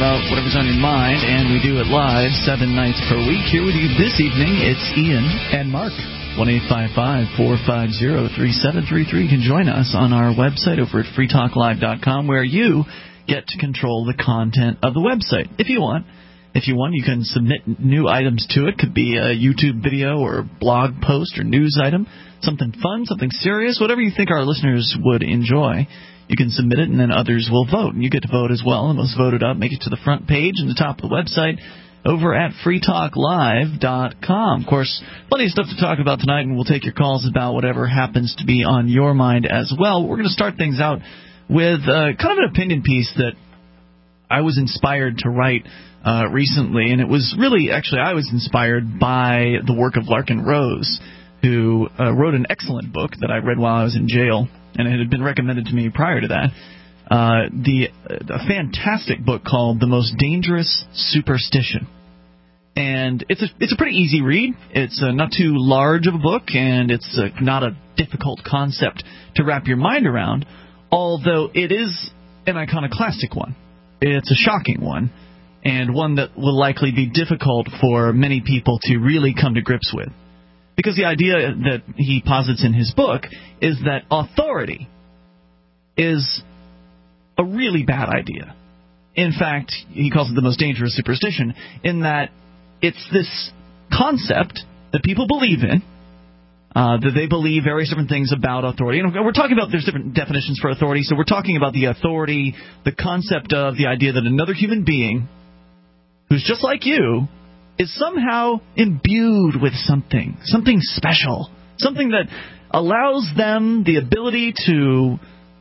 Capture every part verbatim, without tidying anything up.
about whatever's on your mind, and we do it live seven nights per week. Here with you this evening, it's Ian and Mark. one eight five five, four five zero, three seven three three. You can join us on our website over at free talk live dot com, where you get to control the content of the website if you want. If you want, you can submit new items to it. Could be a YouTube video or a blog post or news item, something fun, something serious, whatever you think our listeners would enjoy. You can submit it, and then others will vote. And you get to vote as well. And most voted up make it to the front page and the top of the website over at free talk live dot com. Of course, plenty of stuff to talk about tonight, and we'll take your calls about whatever happens to be on your mind as well. We're going to start things out with uh, kind of an opinion piece that I was inspired to write uh, recently. And it was really, actually, I was inspired by the work of Larken Rose, who uh, wrote an excellent book that I read while I was in jail, and it had been recommended to me prior to that. Uh, the a fantastic book called The Most Dangerous Superstition. And it's a, it's a pretty easy read. It's uh, not too large of a book, and it's uh, not a difficult concept to wrap your mind around, although it is an iconoclastic one. It's a shocking one, and one that will likely be difficult for many people to really come to grips with. Because the idea that he posits in his book is that authority is a really bad idea. In fact, he calls it the most dangerous superstition, in that it's this concept that people believe in, uh, that they believe various different things about authority. And we're talking about, there's different definitions for authority, so we're talking about the authority, the concept of the idea that another human being who's just like you is somehow imbued with something, something special, something that allows them the ability to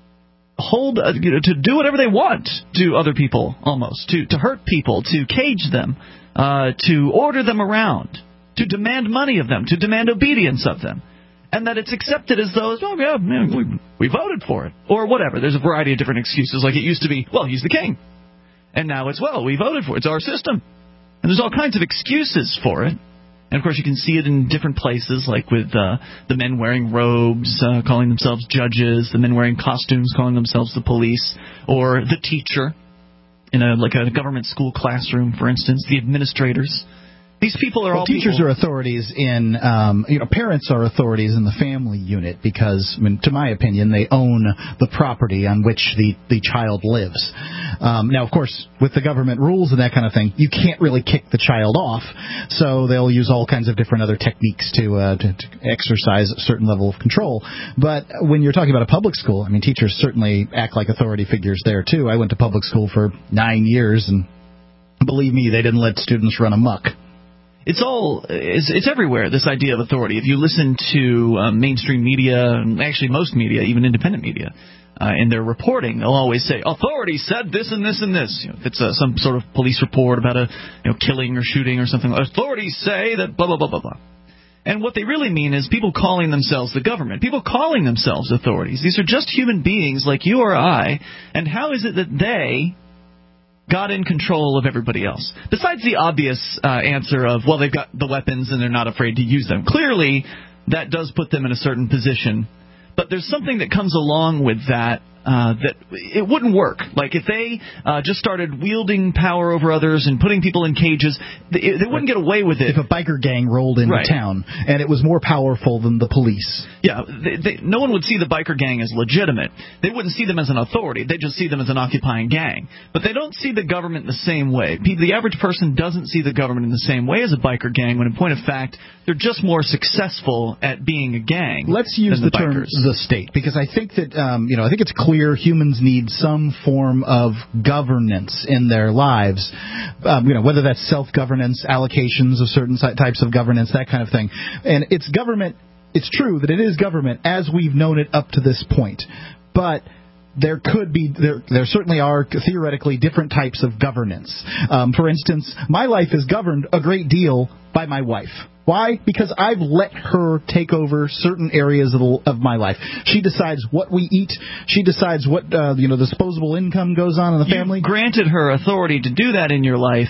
hold, uh, you know, to do whatever they want to other people, almost, to, to hurt people, to cage them, uh, to order them around, to demand money of them, to demand obedience of them, and that it's accepted as though, oh, yeah, man, we, we voted for it, or whatever. There's a variety of different excuses, like it used to be, well, he's the king, and now it's, well, we voted for it, it's our system. And there's all kinds of excuses for it. And, of course, you can see it in different places, like with uh, the men wearing robes, uh, calling themselves judges, the men wearing costumes, calling themselves the police, or the teacher in a like a government school classroom, for instance, the administrators. These people are well, all teachers people. are authorities in, um, you know, parents are authorities in the family unit because, I mean, to my opinion, they own the property on which the, the child lives. Um, now, of course, with the government rules and that kind of thing, you can't really kick the child off, so they'll use all kinds of different other techniques to, uh, to, to exercise a certain level of control. But when you're talking about a public school, I mean, teachers certainly act like authority figures there, too. I went to public school for nine years, and believe me, they didn't let students run amok. It's all, it's, it's everywhere, this idea of authority. If you listen to um, mainstream media, actually most media, even independent media, uh, in their reporting, they'll always say, authority said this and this and this. You know, if it's uh, some sort of police report about a you know, killing or shooting or something, authorities say that blah, blah, blah, blah, blah. And what they really mean is people calling themselves the government, people calling themselves authorities. These are just human beings like you or I, and how is it that they got in control of everybody else? Besides the obvious uh, answer of, well, they've got the weapons and they're not afraid to use them. Clearly, that does put them in a certain position. But there's something that comes along with that uh, that it wouldn't work. Like if they uh, just started wielding power over others and putting people in cages, they, they wouldn't get away with it. If a biker gang rolled into right. town and it was more powerful than the police. Yeah, they, they, no one would see the biker gang as legitimate. They wouldn't see them as an authority. They just see them as an occupying gang. But they don't see the government the same way. The average person doesn't see the government in the same way as a biker gang, when in point of fact, they're just more successful at being a gang. Let's use the, the term the state, because I think that, um, you know, I think it's clear humans need some form of governance in their lives, um, you know, whether that's self-governance, allocations of certain types of governance, that kind of thing. And it's government, it's true that it is government as we've known it up to this point. But there could be, there, there certainly are theoretically different types of governance. Um, for instance, my life is governed a great deal by my wife. Why? Because I've let her take over certain areas of, the, of my life. She decides what we eat. She decides what uh, you know, disposable income goes on in the family. You granted her authority to do that in your life,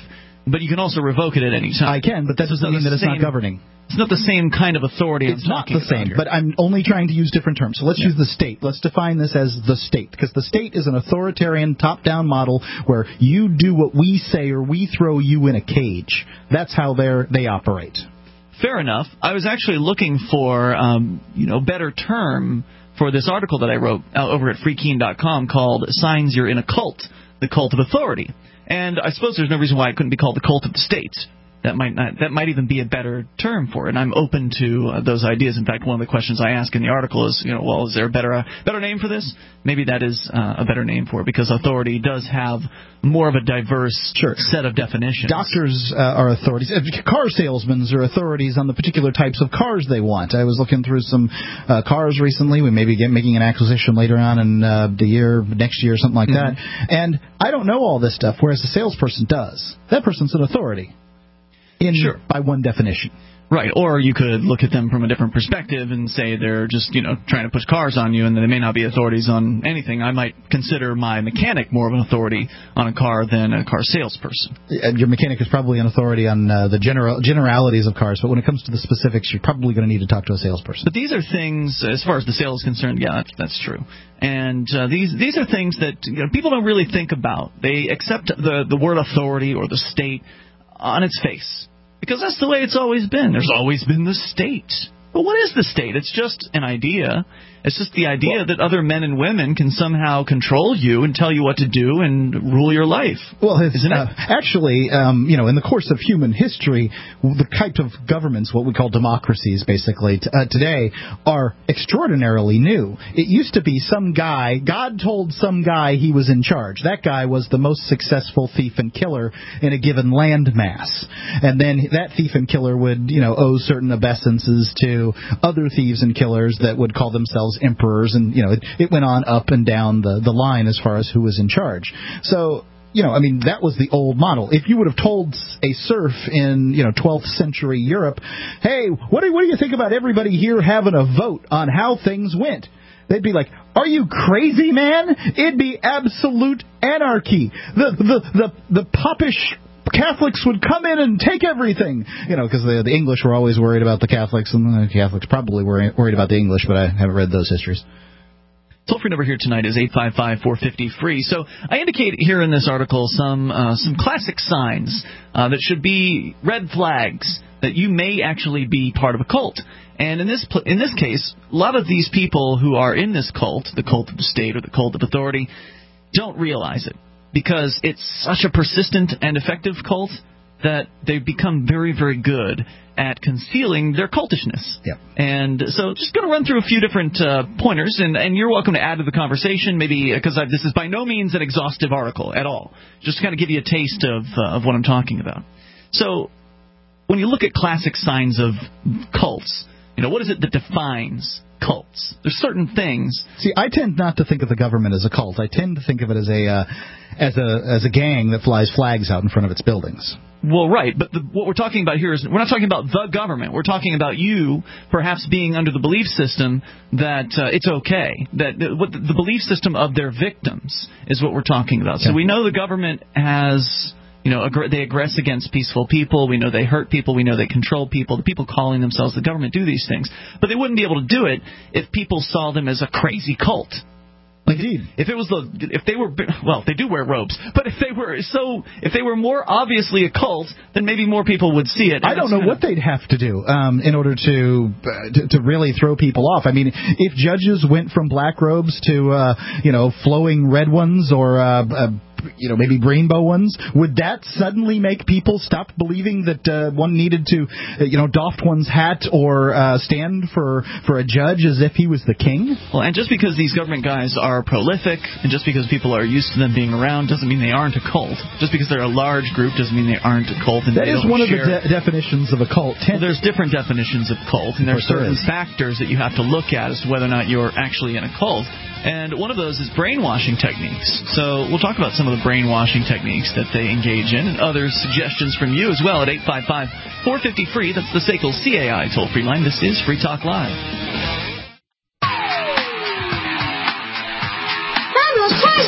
But you can also revoke it at any time. I can, but that doesn't mean that it's not governing. It's not the same kind of authority It's I'm not talking the same, about but I'm only trying to use different terms. So let's Yeah. use the state. Let's define this as the state, because the state is an authoritarian top-down model where you do what we say or we throw you in a cage. That's how they're, they operate. Fair enough. I was actually looking for, um, you know, better term for this article that I wrote uh, over at free keen dot com called "Signs You're in a Cult: The Cult of Authority." And I suppose there's no reason why it couldn't be called the cult of the state. That might not. That might even be a better term for it. And I'm open to uh, those ideas. In fact, one of the questions I ask in the article is, you know, well, is there a better uh, better name for this? Maybe that is uh, a better name for it, because authority does have more of a diverse sure. set of definitions. Doctors uh, are authorities. Car salesmen are authorities on the particular types of cars they want. I was looking through some uh, cars recently. We may be get, making an acquisition later on in uh, the year, next year, something like mm-hmm. that. And I don't know all this stuff, whereas the salesperson does. That person's an authority. In, sure. By one definition. Right, or you could look at them from a different perspective and say they're just, you know, trying to push cars on you, and they may not be authorities on anything. I might consider my mechanic more of an authority on a car than a car salesperson. Your mechanic is probably an authority on uh, the general generalities of cars, but when it comes to the specifics, you're probably going to need to talk to a salesperson. But these are things, as far as the sale is concerned, yeah, that's, that's true. And uh, these these are things that, you know, people don't really think about. They accept the, the word authority or the state on its face, because that's the way it's always been. There's always been the state. But what is the state? It's just an idea. It's just the idea well, that other men and women can somehow control you and tell you what to do and rule your life. Well, isn't it? Uh, actually, um, you know, in the course of human history, the type of governments, what we call democracies, basically, t- uh, today, are extraordinarily new. It used to be some guy, God told some guy he was in charge. That guy was the most successful thief and killer in a given land mass. And then that thief and killer would, you know, owe certain obeisances to other thieves and killers that would call themselves emperors, and you know it, it went on up and down the, the line as far as who was in charge. So, you know, I mean, that was the old model. If you would have told a serf in, you know, twelfth century Europe, hey, what do, what do you think about everybody here having a vote on how things went? They'd be like, are you crazy, man? It'd be absolute anarchy. The the the, the popish Catholics would come in and take everything, you know, because the, the English were always worried about the Catholics, and the Catholics probably were worried about the English, but I haven't read those histories. Toll-free number here tonight is eight five five, four five zero, free. So I indicate here in this article some uh, some classic signs uh, that should be red flags that you may actually be part of a cult. And in this pl- in this case, a lot of these people who are in this cult, the cult of the state or the cult of authority, don't realize it, because it's such a persistent and effective cult that they've become very, very good at concealing their cultishness. Yep. And so just going to run through a few different uh, pointers, and, and you're welcome to add to the conversation, maybe, because this is by no means an exhaustive article at all, just to kind of give you a taste of, uh, of what I'm talking about. So when you look at classic signs of cults, you know, what is it that defines cults? There's certain things. See, I tend not to think of the government as a cult. I tend to think of it as a uh, as a as a gang that flies flags out in front of its buildings. Well, right, but the, what we're talking about here is we're not talking about the government. We're talking about you perhaps being under the belief system that uh, it's okay. That uh, what the, the belief system of their victims is what we're talking about. So yeah. we know the government has. You know, they aggress against peaceful people. We know they hurt people. We know they control people. The people calling themselves the government do these things. But they wouldn't be able to do it if people saw them as a crazy cult. Like, Indeed. If it was the, if they were, well, they do wear robes, but if they were so, if they were more obviously a cult, then maybe more people would see it. I don't know what they'd have to do um, in order to, uh, to to really throw people off. I mean, if judges went from black robes to, uh, you know, flowing red ones, or uh, uh, you know, maybe rainbow ones, would that suddenly make people stop believing that uh, one needed to, uh, you know, doff one's hat or uh, stand for for a judge as if he was the king? Well, and just because these government guys are prolific, and just because people are used to them being around, doesn't mean they aren't a cult. Just because they're a large group doesn't mean they aren't a cult. And that they is don't one share. of the de- definitions of a cult. Ten- well, there's different definitions of cult, and there are certain factors that you have to look at as to whether or not you're actually in a cult. And one of those is brainwashing techniques. So we'll talk about some of the brainwashing techniques that they engage in, and other suggestions from you as well at eight five five, four five zero, free. That's the S A C L C A I toll-free line. This is Free Talk Live. Samuel's Prize Drive.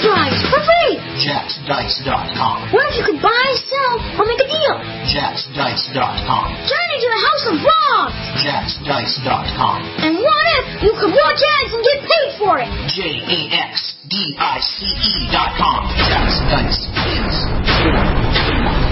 for free. Jacks Dice dot com. Where you can buy, sell, or make a deal. Jacks Dice dot com. Turn into a house of bronze. Jacks Dice dot com. And what if you could watch ads and get paid for it? J A X D I C E dot com. Jacks Dice is for everyone.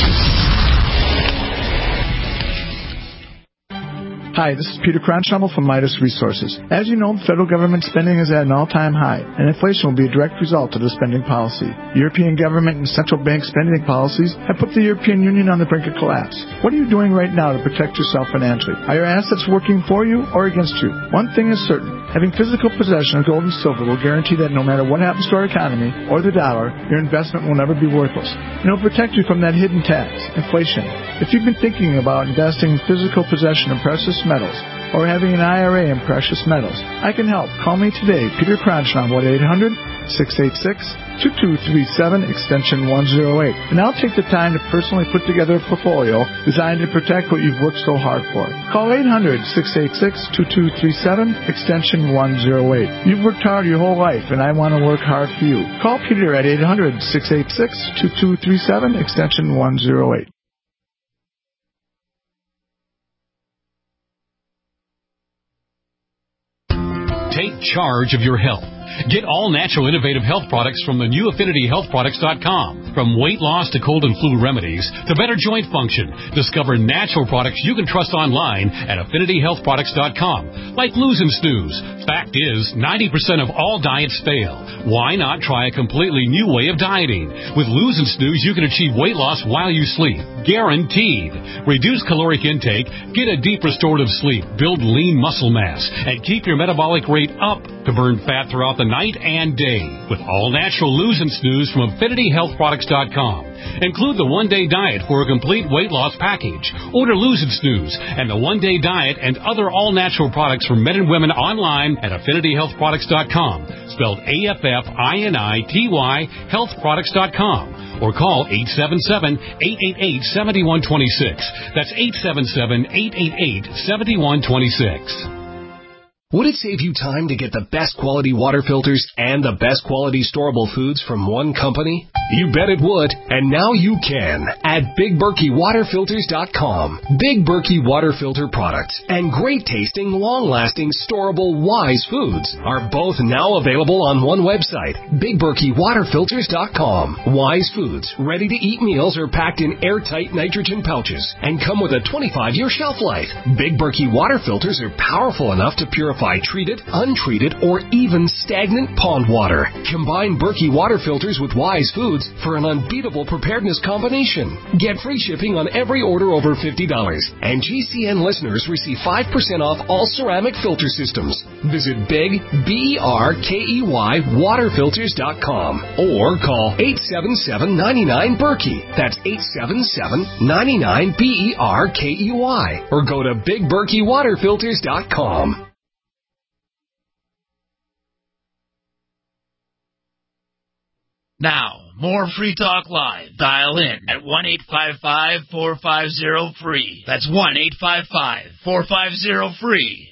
Hi, this is Peter Cronschnabel from Midas Resources. As you know, federal government spending is at an all-time high, and inflation will be a direct result of the spending policy. European government and central bank spending policies have put the European Union on the brink of collapse. What are you doing right now to protect yourself financially? Are your assets working for you or against you? One thing is certain. Having physical possession of gold and silver will guarantee that no matter what happens to our economy or the dollar, your investment will never be worthless. And it will protect you from that hidden tax, inflation. If you've been thinking about investing in physical possession of precious metals or having an I R A in precious metals, I can help. Call me today, Peter Cronschnabel, at eight hundred, six eight six, two two three seven, extension one oh eight. And I'll take the time to personally put together a portfolio designed to protect what you've worked so hard for. Call eight hundred, six eight six, two two three seven, extension one oh eight. You've worked hard your whole life, and I want to work hard for you. Call Peter at eight hundred, six eight six, two two three seven, extension one oh eight. Take charge of your health. Get all natural innovative health products from the new Affinity Health Products dot com. From weight loss to cold and flu remedies to better joint function, discover natural products you can trust online at Affinity Health Products dot com. Like Lose and Snooze. Fact is, ninety percent of all diets fail. Why not try a completely new way of dieting? With Lose and Snooze, you can achieve weight loss while you sleep. Guaranteed. Reduce caloric intake, get a deep restorative sleep, build lean muscle mass, and keep your metabolic rate up to burn fat throughout the night and day with all natural Lose and Snooze from Affinity Health Products dot com. Include the one-day diet for a complete weight loss package. Order Lose and Snooze and the one-day diet and other all-natural products for men and women online at Affinity Health Products dot com, spelled A F F I N I T Y Health Products dot com. Or call eight seven seven, eight eight eight, seven one two six. That's eight seven seven, eight eight eight, seven one two six. Would it save you time to get the best quality water filters and the best quality storable foods from one company? You bet it would, and now you can at Big Berkey Water Filters dot com. Big Berkey Water Filter products and great tasting, long-lasting, storable Wise foods are both now available on one website, Big Berkey Water Filters dot com. Wise foods, ready-to-eat meals are packed in airtight nitrogen pouches and come with a twenty-five year shelf life. Big Berkey Water Filters are powerful enough to purify treated, untreated, or even stagnant pond water. Combine Berkey water filters with Wise foods for an unbeatable preparedness combination. Get free shipping on every order over fifty dollars. And G C N listeners receive five percent off all ceramic filter systems. Visit Big, B E R K E Y, Water Filters dot com or call eight seven seven, nine nine, Berkey. That's eight seven seven, nine nine, B E R K E Y. Or go to Big Berkey Water Filters dot com. Now, more Free Talk Live. Dial in at one eight five five, four five zero, free. That's one eight five five, four five zero, free.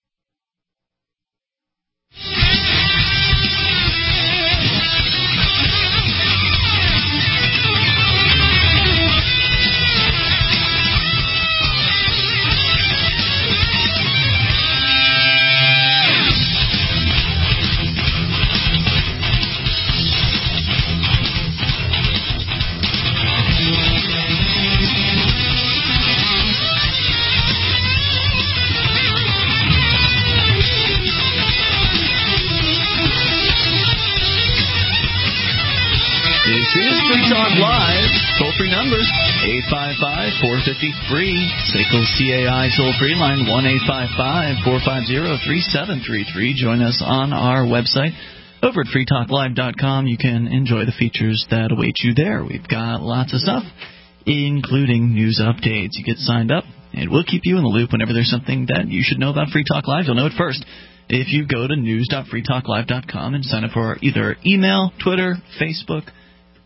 Free Talk Live. Toll-free number, eight five five, four five zero, free. S A C L C A I toll-free line, one eight five five, four five zero, three seven three three. Join us on our website over at free talk live dot com. You can enjoy the features that await you there. We've got lots of stuff, including news updates. You get signed up, and we'll keep you in the loop whenever there's something that you should know about Free Talk Live. You'll know it first if you go to news dot free talk live dot com and sign up for either email, Twitter, Facebook,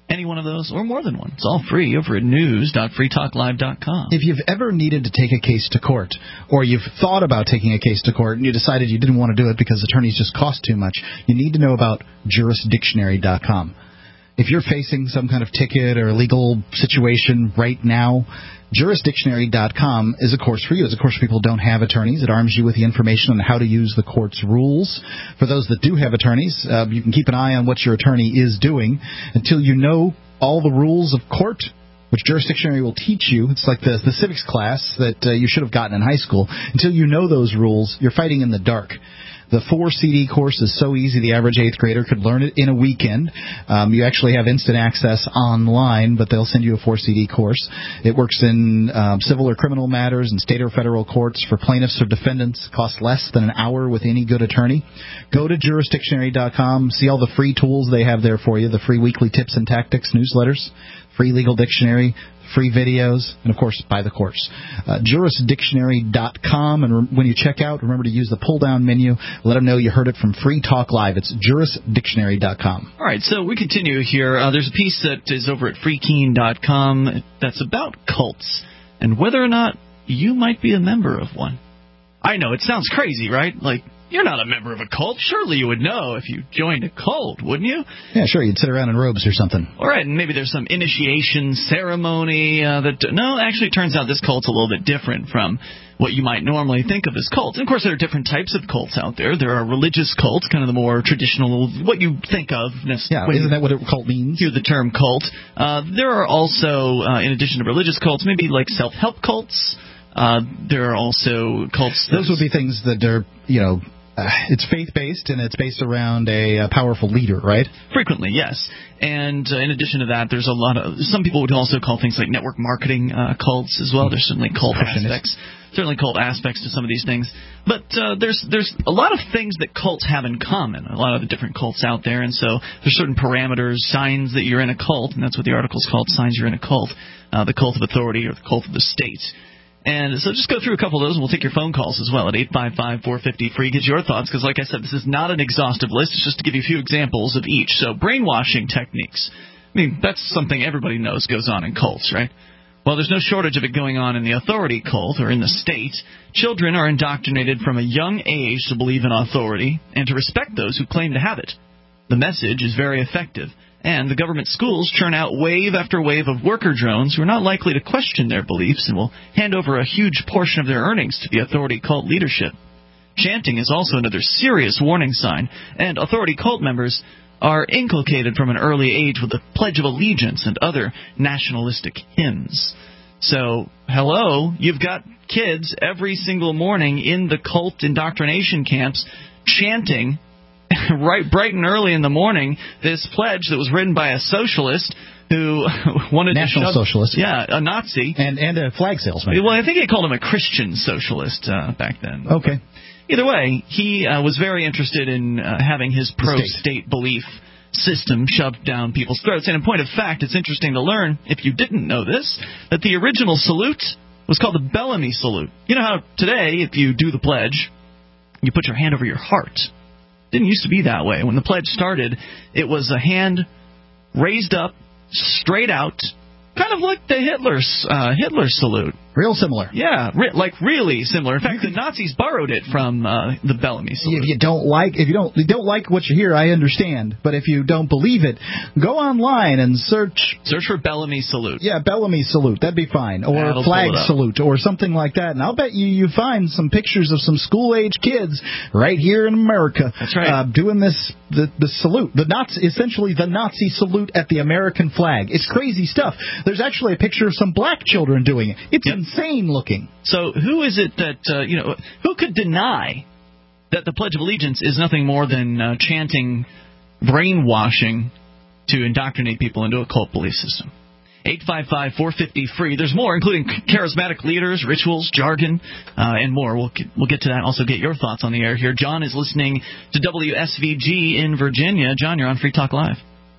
any one of those or more than one. It's all free over at news dot free talk live dot com. If you've ever needed to take a case to court, or you've thought about taking a case to court and you decided you didn't want to do it because attorneys just cost too much, you need to know about juris dictionary dot com. If you're facing some kind of ticket or legal situation right now, juris dictionary dot com is a course for you. It's a course for people who don't have attorneys. It arms you with the information on how to use the court's rules. For those that do have attorneys, uh, you can keep an eye on what your attorney is doing until you know all the rules of court, which Juris Dictionary will teach you. It's like the, the civics class that uh, you should have gotten in high school. Until you know those rules, you're fighting in the dark. The four C D course is so easy the average eighth grader could learn it in a weekend. Um, you actually have instant access online, but they'll send you a four C D course. It works in um, civil or criminal matters in state or federal courts for plaintiffs or defendants. It costs less than an hour with any good attorney. Go to juris dictionary dot com. See all the free tools they have there for you, the free weekly tips and tactics newsletters, free legal dictionary, free videos, and, of course, buy the course. Uh, juris dictionary dot com, and re- when you check out, remember to use the pull-down menu. Let them know you heard it from Free Talk Live. It's juris dictionary dot com. All right, so we continue here. Uh, there's a piece that is over at free keen dot com that's about cults and whether or not you might be a member of one. I know, it sounds crazy, right? Like, you're not a member of a cult. Surely you would know if you joined a cult, wouldn't you? Yeah, sure. You'd sit around in robes or something. All right, and maybe there's some initiation ceremony uh, that... No, actually, it turns out this cult's a little bit different from what you might normally think of as cults. And, of course, there are different types of cults out there. There are religious cults, kind of the more traditional, what you think of. Yeah, isn't that what a cult means? Hear the term cult. Uh, there are also, uh, in addition to religious cults, maybe like self-help cults. Uh, there are also cults... Those would be things that are, you know... Uh, it's faith-based, and it's based around a, a powerful leader, right? Frequently, yes. And uh, in addition to that, there's a lot of... Some people would also call things like network marketing uh, cults as well. There's certainly cult aspects. Certainly cult aspects to some of these things. But uh, there's there's a lot of things that cults have in common, a lot of the different cults out there. And so there's certain parameters, signs that you're in a cult, and that's what the article's called, signs you're in a cult, uh, the cult of authority or the cult of the state. And so just go through a couple of those, and we'll take your phone calls as well at eight five five, four five zero, free. Get your thoughts, because like I said, this is not an exhaustive list. It's just to give you a few examples of each. So brainwashing techniques. I mean, that's something everybody knows goes on in cults, right? Well, there's no shortage of it going on in the authority cult or in the state. Children are indoctrinated from a young age to believe in authority and to respect those who claim to have it. The message is very effective. And the government schools churn out wave after wave of worker drones who are not likely to question their beliefs and will hand over a huge portion of their earnings to the authority cult leadership. Chanting is also another serious warning sign, and authority cult members are inculcated from an early age with the Pledge of Allegiance and other nationalistic hymns. So, hello, you've got kids every single morning in the cult indoctrination camps chanting right bright and early in the morning, this pledge that was written by a socialist who wanted National to shove, socialist. Yeah, a Nazi. And and a flag salesman. Well, I think they called him a Christian socialist uh, back then. Okay. Either way, he uh, was very interested in uh, having his pro-state belief system shoved down people's throats. And in point of fact, it's interesting to learn, if you didn't know this, that the original salute was called the Bellamy salute. You know how today, if you do the pledge, you put your hand over your heart. Didn't used to be that way. When the pledge started, it was a hand raised up, straight out, kind of like the Hitler's uh, Hitler salute. Real similar. Yeah, re- like really similar. In fact, the Nazis borrowed it from uh, the Bellamy salute. If you don't like, if you don't, you don't like what you hear, I understand. But if you don't believe it, go online and search. Search for Bellamy salute. Yeah, Bellamy salute. That'd be fine. Or That'll flag salute, or something like that. And I'll bet you you find some pictures of some school-age kids right here in America. That's right. Uh, doing this the the salute, the Nazi, essentially the Nazi salute at the American flag. It's crazy stuff. There's actually a picture of some black children doing it. It's yep. insane looking. So who is it that, uh, you know, who could deny that the Pledge of Allegiance is nothing more than uh, chanting brainwashing to indoctrinate people into a cult belief system? eight five five, four five zero, free. There's more, including charismatic leaders, rituals, jargon, uh, and more. We'll get, we'll get to that and also get your thoughts on the air here. John is listening to W S V G in Virginia. John, you're on Free Talk Live.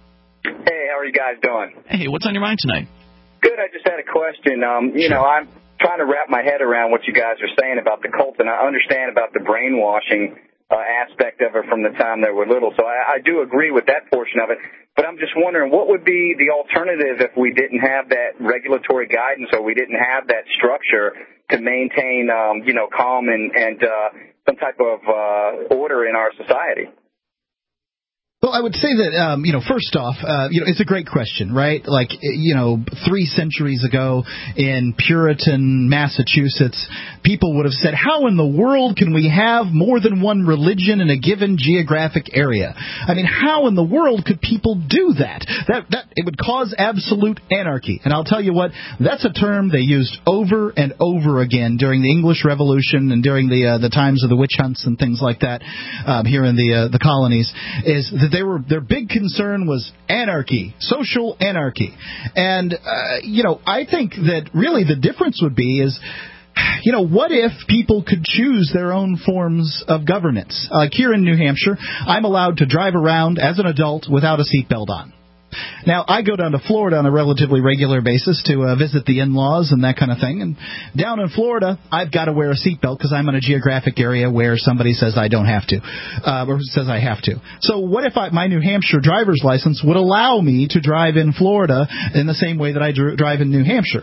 Hey, how are you guys doing? Hey, what's on your mind tonight? Good. I just had a question. Um, you sure. know, I'm trying to wrap my head around what you guys are saying about the cult, and I understand about the brainwashing uh, aspect of it from the time they were little. So I, I do agree with that portion of it. But I'm just wondering, what would be the alternative if we didn't have that regulatory guidance or we didn't have that structure to maintain, um, you know, calm and, and uh, some type of uh, order in our society? Well, I would say that, um, you know, first off, uh, you know, it's a great question, right? Like, you know, three centuries ago in Puritan Massachusetts, people would have said, how in the world can we have more than one religion in a given geographic area? I mean, how in the world could people do that? That, that it would cause absolute anarchy. And I'll tell you what, that's a term they used over and over again during the English Revolution and during the uh, the times of the witch hunts and things like that um, here in the uh, the colonies, is that they were their big concern was anarchy, social anarchy. And, uh, you know, I think that really the difference would be is, you know, what if people could choose their own forms of governance? Like here in New Hampshire, I'm allowed to drive around as an adult without a seatbelt on. Now, I go down to Florida on a relatively regular basis to uh, visit the in-laws and that kind of thing. And down in Florida, I've got to wear a seatbelt because I'm in a geographic area where somebody says I don't have to, uh, or says I have to. So what if I, my New Hampshire driver's license would allow me to drive in Florida in the same way that I dr- drive in New Hampshire?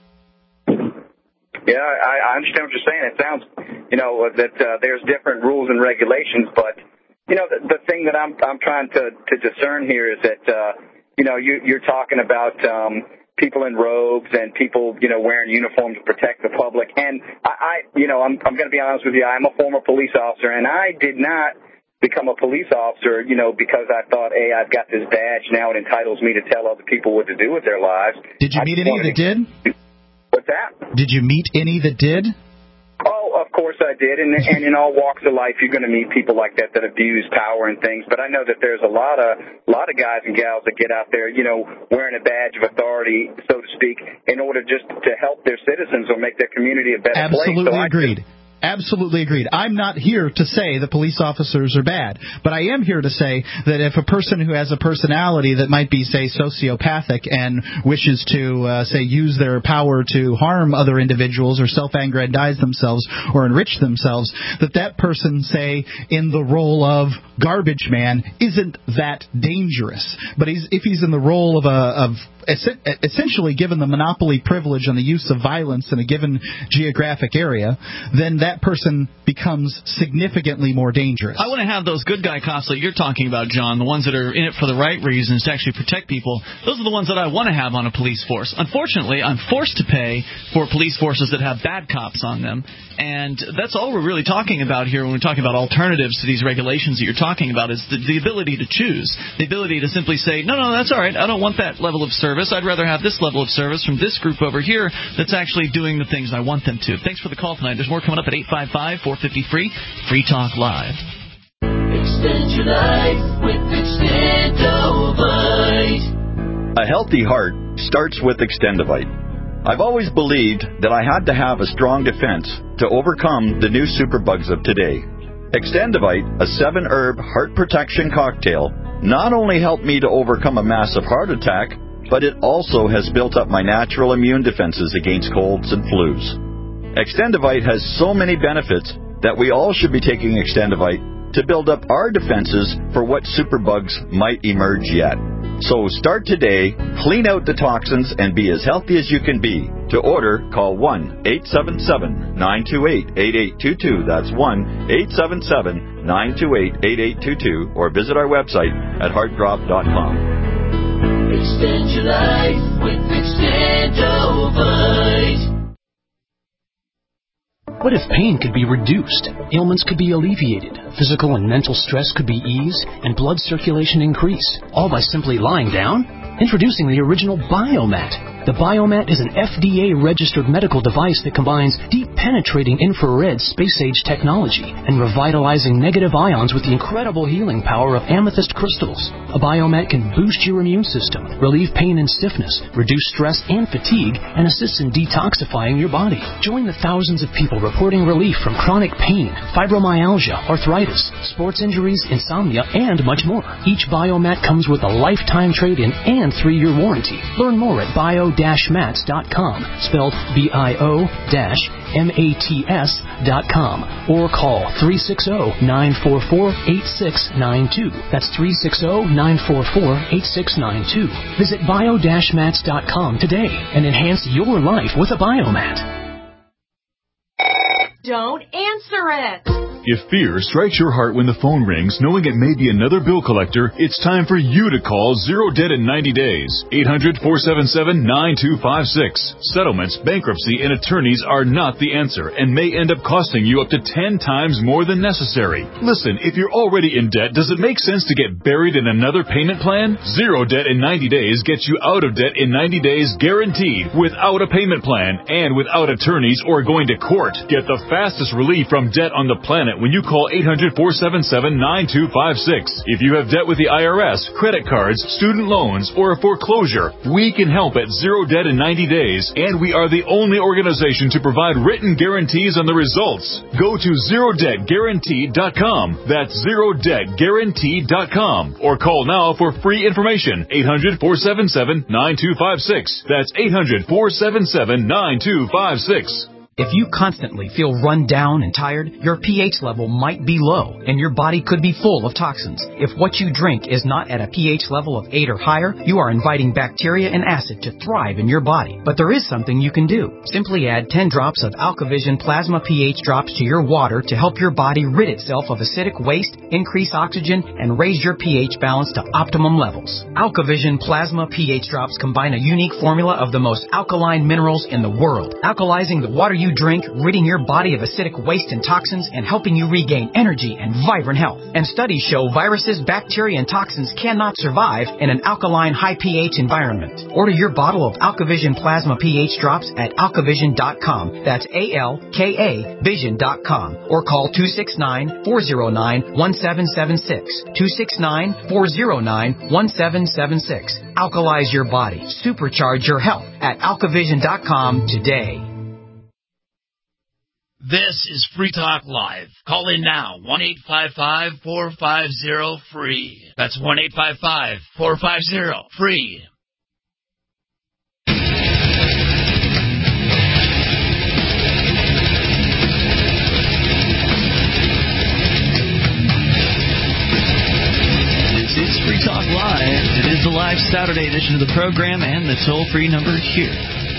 Yeah, I, I understand what you're saying. It sounds, you know, that uh, there's different rules and regulations, but you know, the, the thing that I'm I'm trying to, to discern here is that, uh, you know, you, you're talking about um, people in robes and people, you know, wearing uniforms to protect the public. And I, I you know, I'm, I'm going to be honest with you. I'm a former police officer, and I did not become a police officer, you know, because I thought, hey, I've got this badge now. It entitles me to tell other people what to do with their lives. Did you I meet any that to, did? What's that? Did you meet any that did? Oh, of course I did, and, and in all walks of life, you're going to meet people like that that abuse power and things. But I know that there's a lot of a lot of guys and gals that get out there, you know, wearing a badge of authority, so to speak, in order just to help their citizens or make their community a better Absolutely place. So agreed. I, Absolutely agreed. I'm not here to say that police officers are bad, but I am here to say that if a person who has a personality that might be, say, sociopathic and wishes to, uh, say, use their power to harm other individuals or self-aggrandize themselves or enrich themselves, that that person, say, in the role of garbage man isn't that dangerous. But he's, if he's in the role of a of essentially given the monopoly privilege on the use of violence in a given geographic area, then that person becomes significantly more dangerous. I want to have those good guy cops that you're talking about, John, the ones that are in it for the right reasons to actually protect people. Those are the ones that I want to have on a police force. Unfortunately, I'm forced to pay for police forces that have bad cops on them, and that's all we're really talking about here when we're talking about alternatives to these regulations that you're talking about, is the, the ability to choose, the ability to simply say, no, no, that's all right, I don't want that level of service. I'd rather have this level of service from this group over here that's actually doing the things I want them to. Thanks for the call tonight. There's more coming up at eight five five, four five zero, free. Free Talk Live. Extend your life with Extendovite. A healthy heart starts with Extendovite. I've always believed that I had to have a strong defense to overcome the new superbugs of today. Extendovite, a seven-herb heart protection cocktail, not only helped me to overcome a massive heart attack, but it also has built up my natural immune defenses against colds and flus. Extendovite has so many benefits that we all should be taking Extendovite to build up our defenses for what superbugs might emerge yet. So start today, clean out the toxins, and be as healthy as you can be. To order, call one eight seven seven, nine two eight, eight eight two two. That's one eight seven seven, nine two eight, eight eight two two, or visit our website at heart drop dot com. Extend your life with Extendovite. What if pain could be reduced, ailments could be alleviated, physical and mental stress could be eased, and blood circulation increase, all by simply lying down? Introducing the original Biomat. The Biomat is an F D A-registered medical device that combines deep-penetrating infrared space-age technology and revitalizing negative ions with the incredible healing power of amethyst crystals. A Biomat can boost your immune system, relieve pain and stiffness, reduce stress and fatigue, and assist in detoxifying your body. Join the thousands of people reporting relief from chronic pain, fibromyalgia, arthritis, sports injuries, insomnia, and much more. Each Biomat comes with a lifetime trade-in and three-year warranty. Learn more at bio dash mats dot com, spelled B I O M A T S dot com, or call three six zero, nine four four, eight six nine two. That's three six zero, nine four four, eight six nine two. Visit bio dash mats dot com today and enhance your life with a Biomat. Don't answer it. If fear strikes your heart when the phone rings, knowing it may be another bill collector, it's time for you to call Zero Debt in ninety days. eight hundred, four seven seven, nine two five six. Settlements, bankruptcy, and attorneys are not the answer and may end up costing you up to ten times more than necessary. Listen, if you're already in debt, does it make sense to get buried in another payment plan? Zero Debt in ninety days gets you out of debt in ninety days guaranteed, without a payment plan and without attorneys or going to court. Get the fastest relief from debt on the planet when you call eight hundred, four seven seven, nine two five six. If you have debt with the I R S, credit cards, student loans, or a foreclosure, we can help at Zero Debt in ninety days, and we are the only organization to provide written guarantees on the results. Go to zero debt guaranteed dot com. That's zero debt guaranteed dot com. Or call now for free information. eight hundred, four seven seven, nine two five six. That's eight hundred, four seven seven, nine two five six. If you constantly feel run down and tired, your pH level might be low, and your body could be full of toxins. If what you drink is not at a pH level of eight or higher, you are inviting bacteria and acid to thrive in your body. But there is something you can do. Simply add ten drops of AlkaVision Plasma pH drops to your water to help your body rid itself of acidic waste, increase oxygen, and raise your pH balance to optimum levels. AlkaVision Plasma pH drops combine a unique formula of the most alkaline minerals in the world, alkalizing the water you drink, ridding your body of acidic waste and toxins, and helping you regain energy and vibrant health. And studies show viruses, bacteria, and toxins cannot survive in an alkaline, high pH environment. Order your bottle of AlkaVision Plasma pH drops at alkavision dot com. That's A L K A vision dot com. Or call two six nine, four zero nine, one seven seven six. two six nine, four zero nine, one seven seven six. Alkalize your body. Supercharge your health at alkavision dot com today. This is Free Talk Live. Call in now, one eight five five, four five zero, free. That's one eight five five, four five zero, free. This is Free Talk Live. It is the live Saturday edition of the program, and the toll-free number here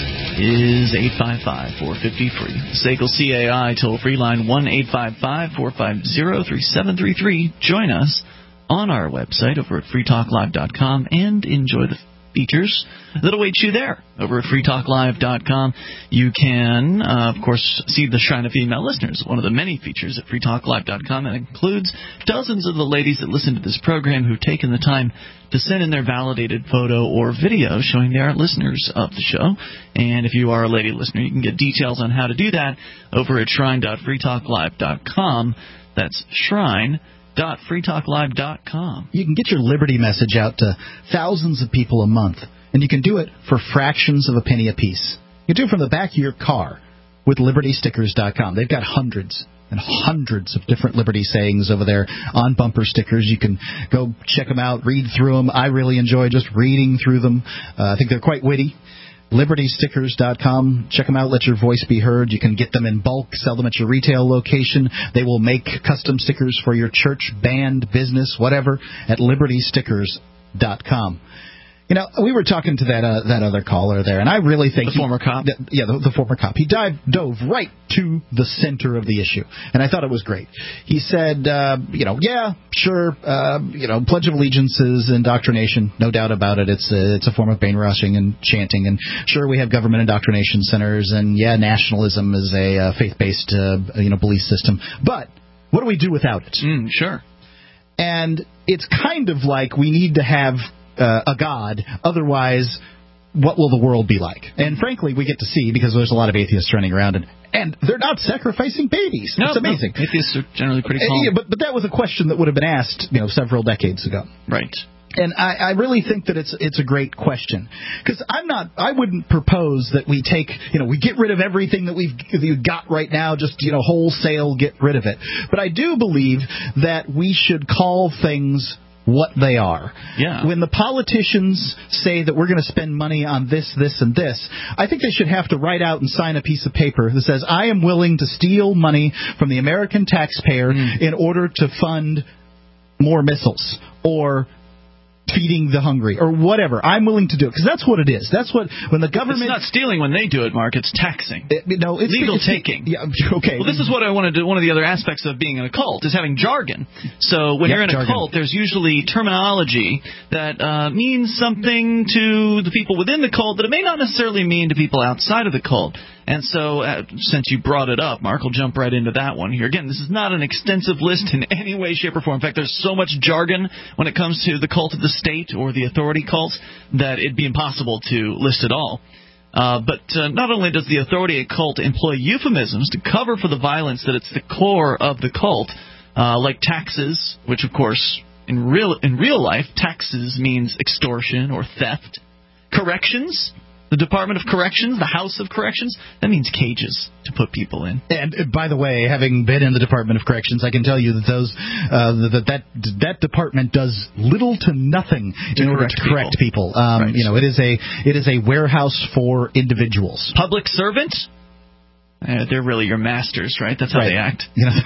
is eight five five, four five zero, free. S A C L C A I toll-free line one eight five five, four five zero, three seven three three. Join us on our website over at free talk live dot com and enjoy the features that await you there over at free talk live dot com. You can, uh, of course, see the Shrine of Female Listeners, one of the many features at free talk live dot com, and includes dozens of the ladies that listen to this program who've taken the time to send in their validated photo or video showing they are listeners of the show. And if you are a lady listener, you can get details on how to do that over at shrine dot free talk live dot com. That's shrine dot free talk live dot com. You can get your Liberty message out to thousands of people a month, and you can do it for fractions of a penny apiece. You can do it from the back of your car with liberty stickers dot com. They've got hundreds and hundreds of different Liberty sayings over there on bumper stickers. You can go check them out, read through them. I really enjoy just reading through them. Uh, I think they're quite witty. liberty stickers dot com. Check them out. Let your voice be heard. You can get them in bulk, sell them at your retail location. They will make custom stickers for your church, band, business, whatever, at liberty stickers dot com. You know, we were talking to that uh, that other caller there, and I really think the he, former cop. Th- yeah, the, the former cop. He dive, dove right to the center of the issue, and I thought it was great. He said, uh, you know, yeah, sure, uh, you know, Pledge of Allegiance is indoctrination, no doubt about it. It's a, it's a form of brainwashing and chanting, and sure, we have government indoctrination centers, and yeah, nationalism is a uh, faith-based, uh, you know, belief system. But what do we do without it? Mm, sure. And it's kind of like we need to have Uh, a God, otherwise, what will the world be like? And frankly, we get to see, because there's a lot of atheists running around, and, and they're not sacrificing babies. No, it's amazing. No, atheists are generally pretty calm. Uh, yeah, but, but that was a question that would have been asked, you know, several decades ago. Right. And I, I really think that it's it's a great question, because I'm not I wouldn't propose that we take you know we get rid of everything that we've, we've got right now, just you know wholesale get rid of it. But I do believe that we should call things what they are. Yeah. When the politicians say that we're going to spend money on this, this, and this, I think they should have to write out and sign a piece of paper that says, I am willing to steal money from the American taxpayer mm. in order to fund more missiles, or feeding the hungry or whatever. I'm willing to do it because that's what it is. That's what when the government. It's not stealing when they do it, Mark. It's taxing. It, no, it's legal it's, taking. Yeah, okay. Well, this is what I wanted to. One of the other aspects of being in a cult is having jargon. So when yep, you're in jargon. a cult, there's usually terminology that uh, means something to the people within the cult that it may not necessarily mean to people outside of the cult. And so, uh, since you brought it up, Mark, we'll jump right into that one here. Again, this is not an extensive list in any way, shape, or form. In fact, there's so much jargon when it comes to the cult of the state or the authority cults that it'd be impossible to list it all. Uh, but uh, not only does the authority cult employ euphemisms to cover for the violence that it's the core of the cult, uh, like taxes, which, of course, in real in real life, taxes means extortion or theft. Corrections. The Department of Corrections, the House of Corrections, that means cages to put people in. And uh, by the way, having been in the Department of Corrections, I can tell you that those uh, that that that department does little to nothing to in order to correct people. people. Um, right. You know, it is a it is a warehouse for individuals. Public servant. Uh, they're really your masters, right? That's how right. they act. You know,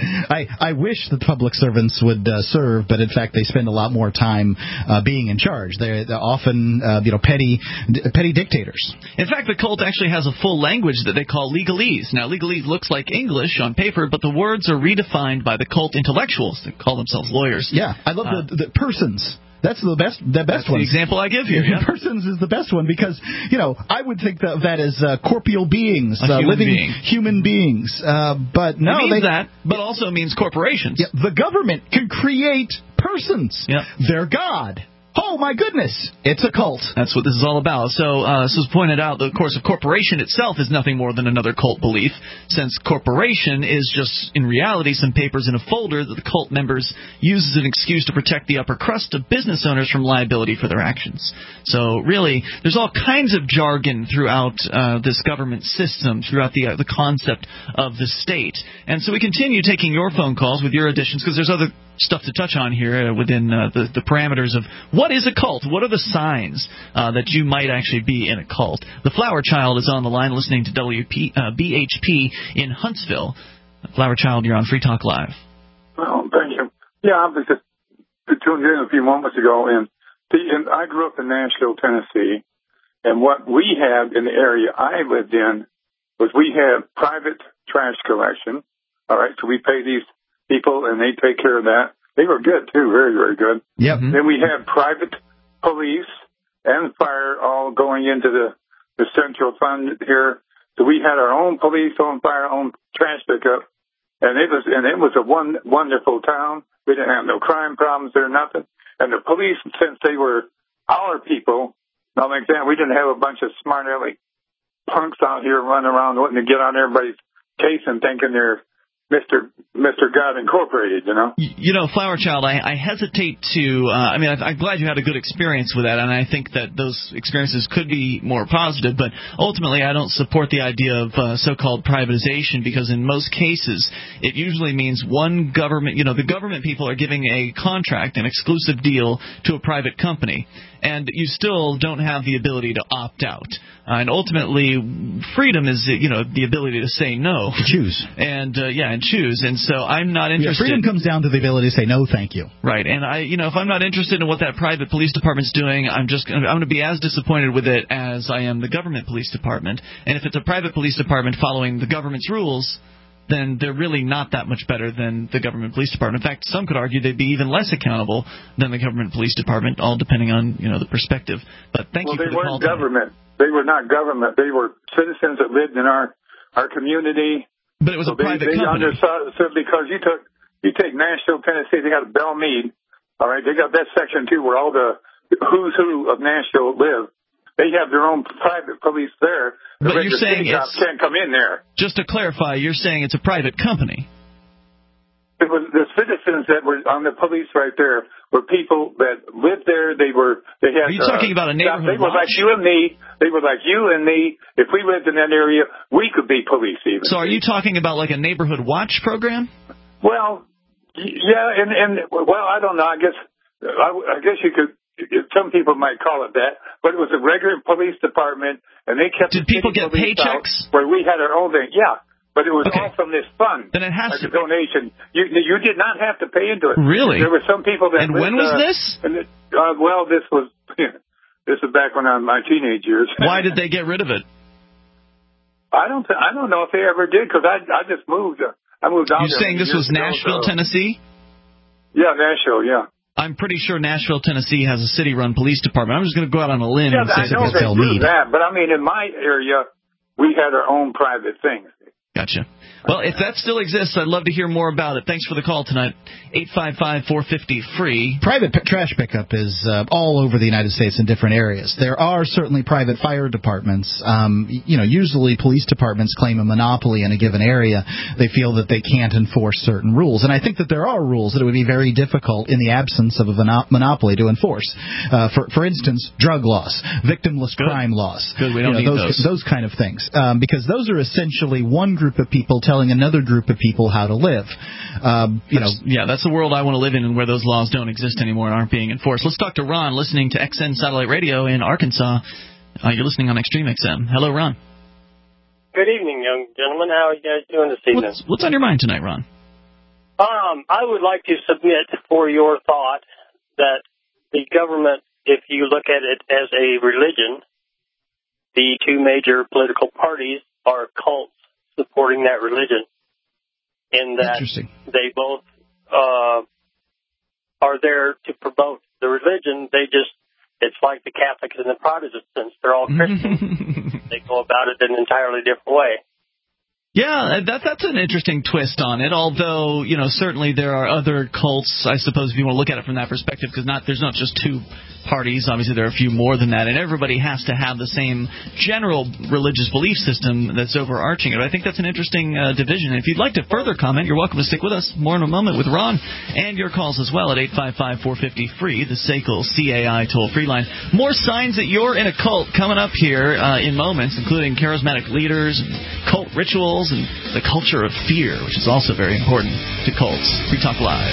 I I wish that public servants would uh, serve, but in fact they spend a lot more time uh, being in charge. They're, they're often uh, you know petty d- petty dictators. In fact, the cult actually has a full language that they call legalese. Now, legalese looks like English on paper, but the words are redefined by the cult intellectuals that call themselves lawyers. Yeah, I love uh, the, the persons. That's the best. The best That's one. The example I give here. Yeah. Persons is the best one because you know I would think of that as uh, corporeal beings, uh, human living being. human beings. Uh, but no, it means they, that, but also means corporations. Yeah, the government can create persons. Yeah. They're God. Oh, my goodness. It's a cult. That's what this is all about. So, uh, this was pointed out, of course, a corporation itself is nothing more than another cult belief, since corporation is just, in reality, some papers in a folder that the cult members use as an excuse to protect the upper crust of business owners from liability for their actions. So, really, there's all kinds of jargon throughout uh, this government system, throughout the, uh, the concept of the state. And so we continue taking your phone calls with your additions, because there's other stuff to touch on here uh, within uh, the, the parameters of what is a cult? What are the signs uh, that you might actually be in a cult? The Flower Child is on the line listening to W P, uh, B H P in Huntsville. Flower Child, you're on Free Talk Live. Well, thank you. Yeah, I was just tuned in a few moments ago, and, see, and I grew up in Nashville, Tennessee, and what we had in the area I lived in was we had private trash collection. All right, so we pay these people, and they take care of that. They were good, too, very, very good. Yep. Then we had private police and fire all going into the, the central fund here. So we had our own police, own fire, own trash pickup, and it was and it was a one, wonderful town. We didn't have no crime problems there, nothing. And the police, since they were our people, not like that, we didn't have a bunch of smart aleck punks out here running around wanting to get on everybody's case and thinking they're Mister Mister God Incorporated, you know. You know, Flower Child, I, I hesitate to. Uh, I mean, I, I'm glad you had a good experience with that, and I think that those experiences could be more positive. But ultimately, I don't support the idea of uh, so-called privatization, because in most cases, it usually means one government. You know, the government people are giving a contract, an exclusive deal to a private company, and you still don't have the ability to opt out. Uh, and ultimately, freedom is, you know, the ability to say no. To choose. And, uh, yeah, and choose. And so I'm not interested. Yeah, freedom comes down to the ability to say no, thank you. Right. And, I, you know, if I'm not interested in what that private police department's doing, I'm just I'm going to be as disappointed with it as I am the government police department. And if it's a private police department following the government's rules, then they're really not that much better than the government police department. In fact, some could argue they'd be even less accountable than the government police department, all depending on, you know, the perspective. But thank well, you for the call. Well, they weren't government. They were not government. They were citizens that lived in our, our community. But it was so a private they, they company. Understood, because you took you take Nashville, Tennessee, they got Belle Meade. All right, they got that section, too, where all the who's who of Nashville live. They have their own private police there. The but you're saying it's, can't come in there. Just to clarify, you're saying it's a private company. It was the citizens that were on the police right there were people that lived there. They were they had. Are you talking uh, about a neighborhood They were watch? like you and me. They were like you and me. If we lived in that area, we could be police even. So are you talking about like a neighborhood watch program? Well, yeah, and and well, I don't know. I guess I, I guess you could. Some people might call it that, but it was a regular police department, and they kept. Did the people get paychecks paychecks? Where we had our own thing, yeah. but it was Okay. all from this fund. Then it has like to a donation. You you did not have to pay into it. Really? There were some people that. And lived, when was uh, this? And it, uh, well, this was this was back when I was my teenage years. Why did they get rid of it? I don't th- I don't know if they ever did because I I just moved. Uh, I moved out. You're there saying this years was ago, Nashville, so- Tennessee? Yeah, Nashville. Yeah. I'm pretty sure Nashville, Tennessee has a city-run police department. I'm just going to go out on a limb Yeah, and I say know that's they they'll do need. that, but I mean, in my area, we had our own private things. Gotcha. Well, if that still exists, I'd love to hear more about it. Thanks for the call tonight. eight five five, four five zero, free. Private p- trash pickup is uh, all over the United States in different areas. There are certainly private fire departments. Um, you know, usually police departments claim a monopoly in a given area. They feel that they can't enforce certain rules. And I think that there are rules that it would be very difficult in the absence of a mono- monopoly to enforce. Uh, for, for instance, drug laws, victimless Good. crime laws. Good, we don't you know, need those, those. those kind of things. Um, because those are essentially one group of people telling another group of people how to live. Um, you That's, know, yeah, that's the world I want to live in, and where those laws don't exist anymore and aren't being enforced. Let's talk to Ron, listening to X N Satellite Radio in Arkansas. Uh, you're listening on Extreme X M. Hello, Ron. Good evening, young gentlemen. How are you guys doing this evening? What's, what's on your mind tonight, Ron? Um, I would like to submit for your thought that the government, if you look at it as a religion, the two major political parties are cults supporting that religion, in that they both uh, are there to promote the religion. They just, it's like the Catholics and the Protestants. They're all Christians. They go about it in an entirely different way. Yeah, that that's an interesting twist on it, although, you know, certainly there are other cults, I suppose, if you want to look at it from that perspective, because not there's not just two parties. Obviously, there are a few more than that, and everybody has to have the same general religious belief system that's overarching it. I think that's an interesting uh, division. If you'd like to further comment, you're welcome to stick with us. More in a moment with Ron, and your calls as well at eight five five, four five zero, free, the S A C L C A I toll-free line. More signs that you're in a cult coming up here uh, in moments, including charismatic leaders, and cult rituals, and the culture of fear, which is also very important to cults. Free Talk Live.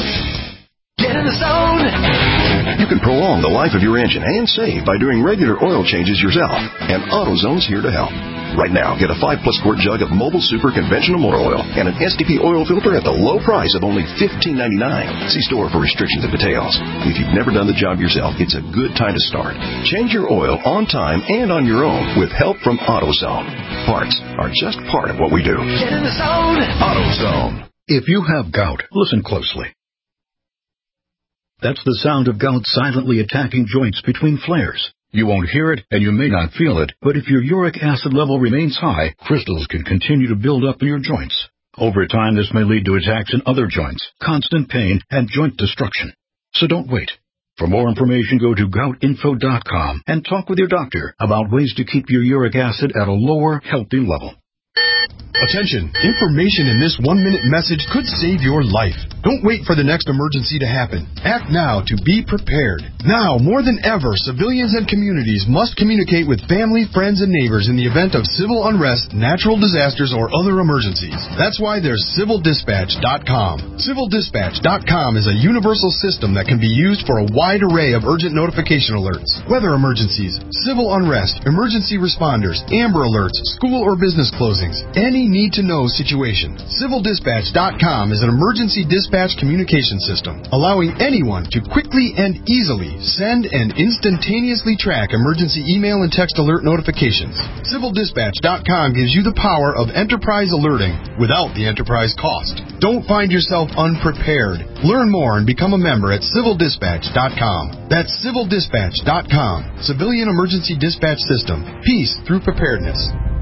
Get in the zone! You can prolong the life of your engine and save by doing regular oil changes yourself. And AutoZone's here to help. Right now, get a five plus quart jug of Mobile Super conventional motor oil and an S T P oil filter at the low price of only fifteen ninety-nine. See store for restrictions and details. If you've never done the job yourself, it's a good time to start. Change your oil on time and on your own with help from AutoZone. Parts are just part of what we do. Get in the zone! AutoZone. If you have gout, listen closely. That's the sound of gout silently attacking joints between flares. You won't hear it, and you may not feel it, but if your uric acid level remains high, crystals can continue to build up in your joints. Over time, this may lead to attacks in other joints, constant pain, and joint destruction. So don't wait. For more information, go to gout info dot com and talk with your doctor about ways to keep your uric acid at a lower, healthy level. Attention! Information in this one-minute message could save your life. Don't wait for the next emergency to happen. Act now to be prepared. Now, more than ever, civilians and communities must communicate with family, friends, and neighbors in the event of civil unrest, natural disasters, or other emergencies. That's why there's civil dispatch dot com. civil dispatch dot com is a universal system that can be used for a wide array of urgent notification alerts. Weather emergencies, civil unrest, emergency responders, Amber Alerts, school or business closings, any need-to-know situation. civil dispatch dot com is an emergency dispatch communication system, allowing anyone to quickly and easily send and instantaneously track emergency email and text alert notifications. civil dispatch dot com gives you the power of enterprise alerting without the enterprise cost. Don't find yourself unprepared. Learn more and become a member at civil dispatch dot com. That's civil dispatch dot com. Civilian Emergency Dispatch System. Peace through preparedness.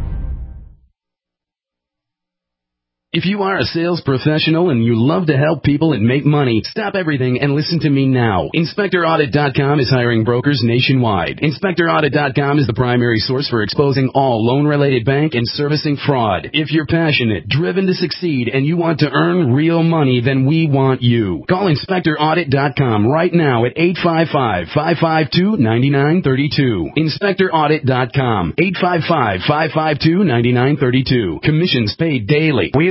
If you are a sales professional and you love to help people and make money, stop everything and listen to me now. Inspector Audit dot com is hiring brokers nationwide. Inspector Audit dot com is the primary source for exposing all loan-related bank and servicing fraud. If you're passionate, driven to succeed, and you want to earn real money, then we want you. Call Inspector Audit dot com right now at eight five five, five five two, nine nine three two. Inspector Audit dot com, eight five five, five five two, nine nine three two. Commissions paid daily. We the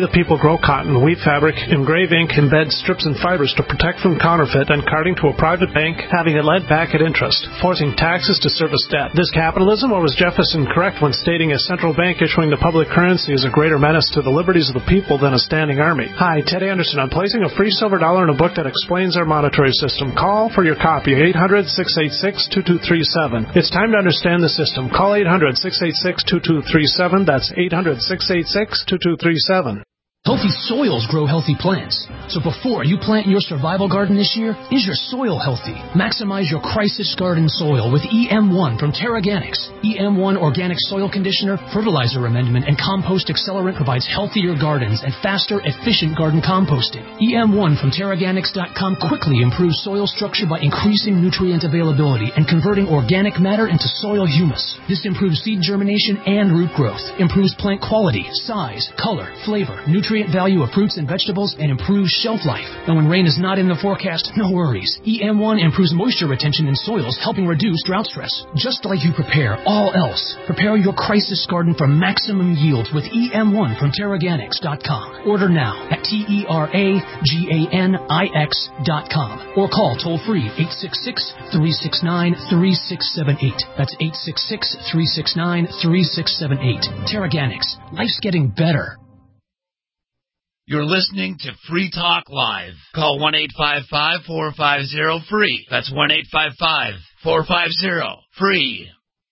the people grow cotton, weave fabric, engrave ink, embed strips and fibers to protect from counterfeit, and carting to a private bank, having it lent back at interest, forcing taxes to service debt. This capitalism, or was Jefferson correct when stating a central bank issuing the public currency is a greater menace to the liberties of the people than a standing army? Hi, Ted Anderson. I'm placing a free silver dollar in a book that explains our monetary system. Call for your copy, eight hundred, six eight six, two two three seven. It's time to understand the system. Call eight hundred, six eight six, two two three seven. That's eight hundred, six eight six, two two three seven. Healthy soils grow healthy plants. So before you plant your survival garden this year, is your soil healthy? Maximize your crisis garden soil with E M one from Terraganics. E M one Organic Soil Conditioner, Fertilizer Amendment, and Compost Accelerant provides healthier gardens and faster, efficient garden composting. E M one from Terraganics dot com quickly improves soil structure by increasing nutrient availability and converting organic matter into soil humus. This improves seed germination and root growth, improves plant quality, size, color, flavor, nutrient value of fruits and vegetables, and improves shelf life. And when rain is not in the forecast, no worries. E M one improves moisture retention in soils, helping reduce drought stress. Just like you prepare all else, prepare your crisis garden for maximum yields with E M one from Terraganics dot com. Order now at T E R A G A N I X dot com or call toll-free eight six six, three six nine, three six seven eight. That's eight six six, three six nine, three six seven eight. Terraganics. Life's getting better. You're listening to Free Talk Live. Call one eight five five, four five zero, free. That's one eight five five, four five zero, free.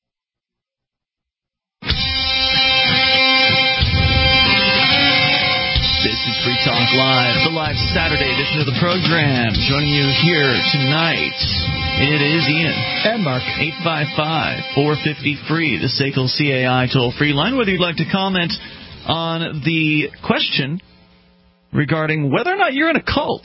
This is Free Talk Live, the live Saturday edition of the program. Joining you here tonight, it is Ian. And Mark. eight five five, four five zero, free, the S A C L C A I toll-free line. Whether you'd like to comment on the question regarding whether or not you're in a cult.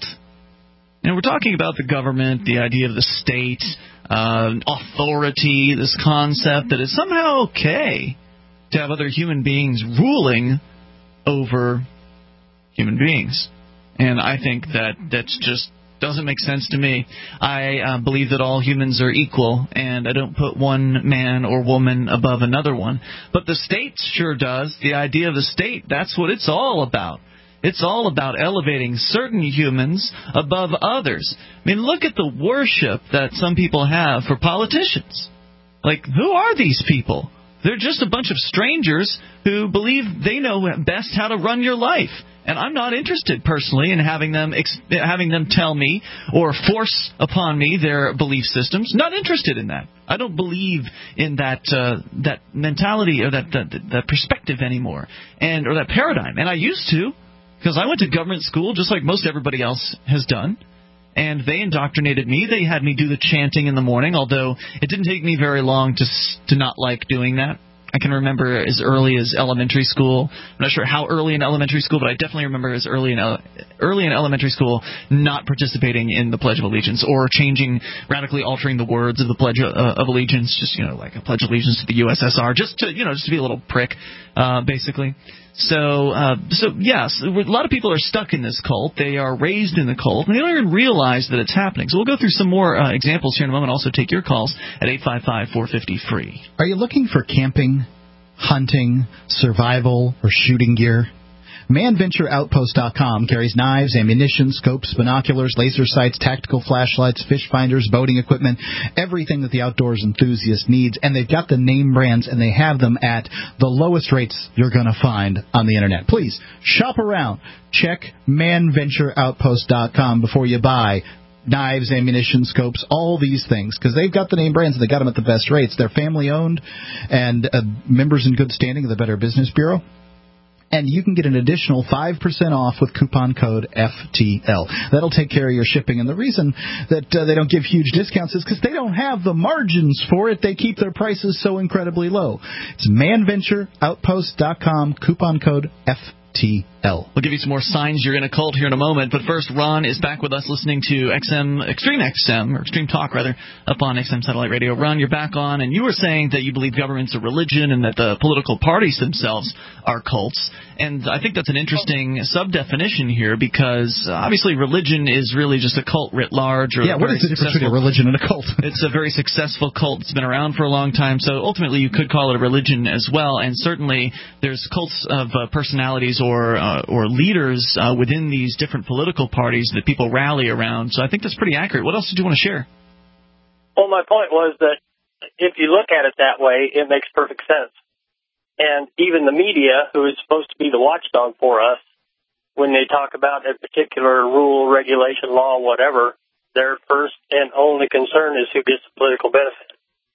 And we're talking about the government, the idea of the state, uh, authority, this concept that it's somehow okay to have other human beings ruling over human beings. And I think that that just doesn't make sense to me. I uh, believe that all humans are equal, and I don't put one man or woman above another one. But the state sure does. The idea of the state, that's what it's all about. It's all about elevating certain humans above others. I mean, look at the worship that some people have for politicians. Like, who are these people? They're just a bunch of strangers who believe they know best how to run your life. And I'm not interested, personally, in having them ex- having them tell me or force upon me their belief systems. Not interested in that. I don't believe in that uh, that mentality or that, that that perspective anymore, and or that paradigm. And I used to. Because I went to government school just like most everybody else has done, and they indoctrinated me. They had me do the chanting in the morning, although it didn't take me very long to to not like doing that. I can remember as early as elementary school. I'm not sure how early in elementary school, but I definitely remember as early in early in elementary school not participating in the Pledge of Allegiance or changing, radically altering the words of the Pledge of, uh, of Allegiance. Just, you know, like a Pledge of Allegiance to the U S S R, just to, you know, just to be a little prick, uh, basically. So, uh, so yes, a lot of people are stuck in this cult. They are raised in the cult, and they don't even realize that it's happening. So we'll go through some more uh, examples here in a moment. Also take your calls at eight five five, four five zero, free. Are you looking for camping, hunting, survival, or shooting gear? Man Venture Outpost dot com carries knives, ammunition, scopes, binoculars, laser sights, tactical flashlights, fish finders, boating equipment, everything that the outdoors enthusiast needs. And they've got the name brands, and they have them at the lowest rates you're going to find on the Internet. Please, shop around. Check Man Venture Outpost dot com before you buy knives, ammunition, scopes, all these things, because they've got the name brands and they got them at the best rates. They're family-owned and uh, members in good standing of the Better Business Bureau. And you can get an additional five percent off with coupon code F T L. That'll take care of your shipping. And the reason that uh, they don't give huge discounts is because they don't have the margins for it. They keep their prices so incredibly low. It's Man Venture Outpost dot com, coupon code F T L. We'll give you some more signs you're in a cult here in a moment. But first, Ron is back with us listening to X M, Extreme X M, or Extreme Talk, rather, up on X M Satellite Radio. Ron, you're back on, and you were saying that you believe government's a religion and that the political parties themselves are cults. And I think that's an interesting sub-definition here because, uh, obviously, religion is really just a cult writ large. Or yeah, what is the difference between a religion and a cult? It's a very successful cult. It's been around for a long time. So ultimately, you could call it a religion as well. And certainly, there's cults of uh, personalities parties or uh, or leaders uh, within these different political parties that people rally around. So I think that's pretty accurate. What else did you want to share? Well, my point was that if you look at it that way, it makes perfect sense. And even the media, who is supposed to be the watchdog for us, when they talk about a particular rule, regulation, law, whatever, their first and only concern is who gets the political benefit.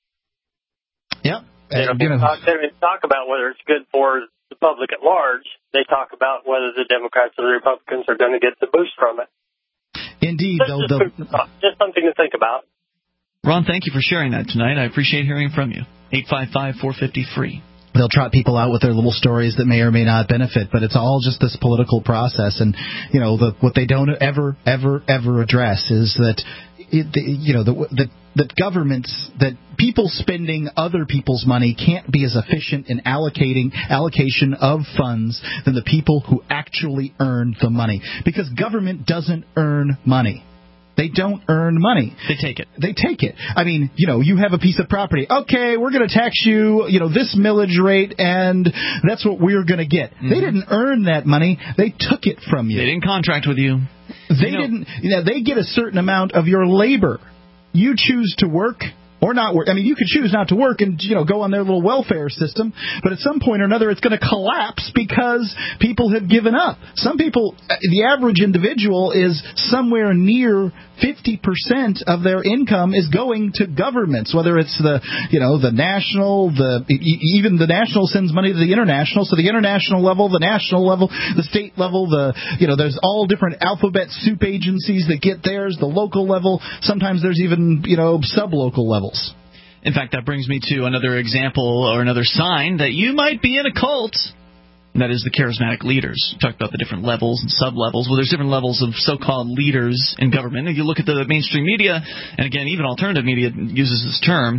Yep. You know, they talk, they talk about whether it's good for the public at large. They talk about whether the Democrats or the Republicans are going to get the boost from it. Indeed. Just, though, just, though, just something to think about. Ron, thank you for sharing that tonight. I appreciate hearing from you. eight five five, four five zero, free. They'll trot people out with their little stories that may or may not benefit, but it's all just this political process. And, you know, the, what they don't ever, ever, ever address is that, it, the, you know, the, the, that governments, that people spending other people's money can't be as efficient in allocating allocation of funds than the people who actually earn the money. Because government doesn't earn money. They don't earn money. They take it. They take it. I mean, you know, you have a piece of property. Okay, we're going to tax you, you know, this millage rate, and that's what we're going to get. Mm-hmm. They didn't earn that money. They took it from you. They didn't contract with you. They you know, didn't. You know, they get a certain amount of your labor. You choose to work or not work. I mean, you could choose not to work and, you know, go on their little welfare system, but at some point or another it's going to collapse because people have given up. Some people, the average individual is somewhere near fifty percent of their income is going to governments, whether it's the, you know, the national, the even the national sends money to the international, so the international level, the national level, the state level, the, you know, there's all different alphabet soup agencies that get theirs, the local level, sometimes there's even, you know, sub-local levels. In fact, that brings me to another example or another sign that you might be in a cult. And that is the charismatic leaders. We talked about the different levels and sub-levels. Well, there's different levels of so-called leaders in government. If you look at the mainstream media, and again, even alternative media uses this term,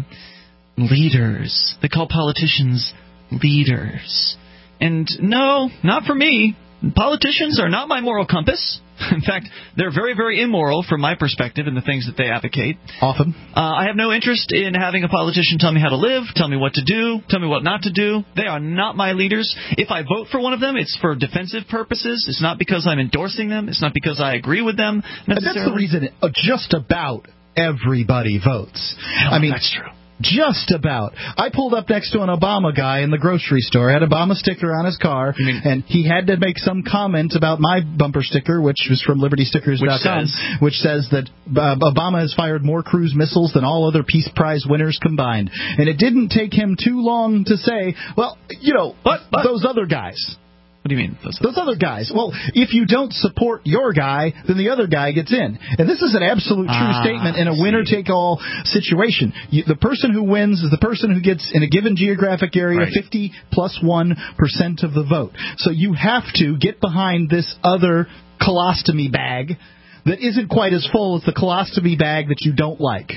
leaders. They call politicians leaders. And no, not for me. Politicians are not my moral compass. In fact, they're very, very immoral from my perspective in the things that they advocate. Often. Uh, I have no interest in having a politician tell me how to live, tell me what to do, tell me what not to do. They are not my leaders. If I vote for one of them, it's for defensive purposes. It's not because I'm endorsing them. It's not because I agree with them necessarily. That's the reason just about everybody votes. Oh, I mean, that's true. Just about. I pulled up next to an Obama guy in the grocery store, had an Obama sticker on his car, mean, and he had to make some comment about my bumper sticker, which was from Liberty Stickers dot com, which says, which says that uh, Obama has fired more cruise missiles than all other Peace Prize winners combined. And it didn't take him too long to say, well, you know, but, but those other guys. What do you mean? Those, those other guys. Well, if you don't support your guy, then the other guy gets in. And this is an absolute true ah, statement in a winner-take-all situation. You, the person who wins is the person who gets, in a given geographic area, right. fifty plus one percent of the vote. So you have to get behind this other colostomy bag that isn't quite as full as the colostomy bag that you don't like.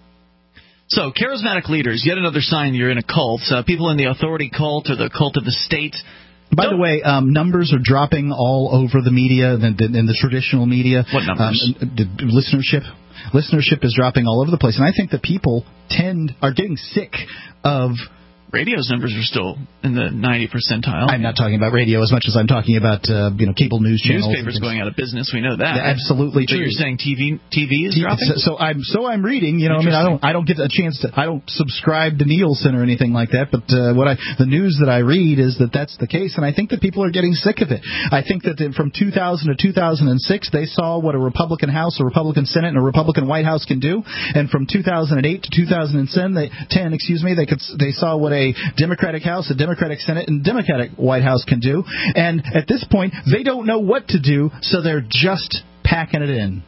So, charismatic leaders, yet another sign you're in a cult. Uh, people in the authority cult or the cult of the state. By the way, um, numbers are dropping all over the media and the, the, the traditional media. What numbers? Um, the listenership. Listenership is dropping all over the place. And I think that people tend are getting sick of... Radio's numbers are still in the ninety percentile. I'm not talking about radio as much as I'm talking about uh, you know cable news channels. Newspapers going out of business. We know that. Yeah, absolutely so true. You're saying T V T V is T V, dropping? So, so I'm so I'm reading. You know, I mean, I don't I don't get a chance to. I don't subscribe to Nielsen or anything like that. But uh, what I the news that I read is that that's the case, and I think that people are getting sick of it. I think that from two thousand to two thousand six, they saw what a Republican House, a Republican Senate, and a Republican White House can do, and from two thousand eight to two thousand ten, they, ten, excuse me, they could they saw what a Democratic House, a Democratic Senate, and Democratic White House can do. And at this point, they don't know what to do, so they're just packing it in.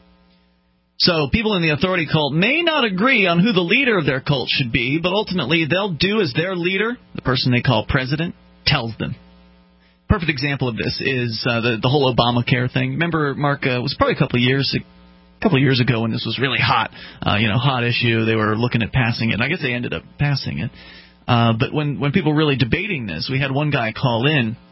So people in the authority cult may not agree on who the leader of their cult should be, but ultimately they'll do as their leader, the person they call president, tells them. Perfect example of this is uh, the, the whole Obamacare thing. Remember, Mark, uh, it was probably a couple of years ago. A couple of years ago when this was really hot, uh, you know, hot issue. They were looking at passing it, and I guess they ended up passing it. Uh, but when, when people were really debating this, we had one guy call in,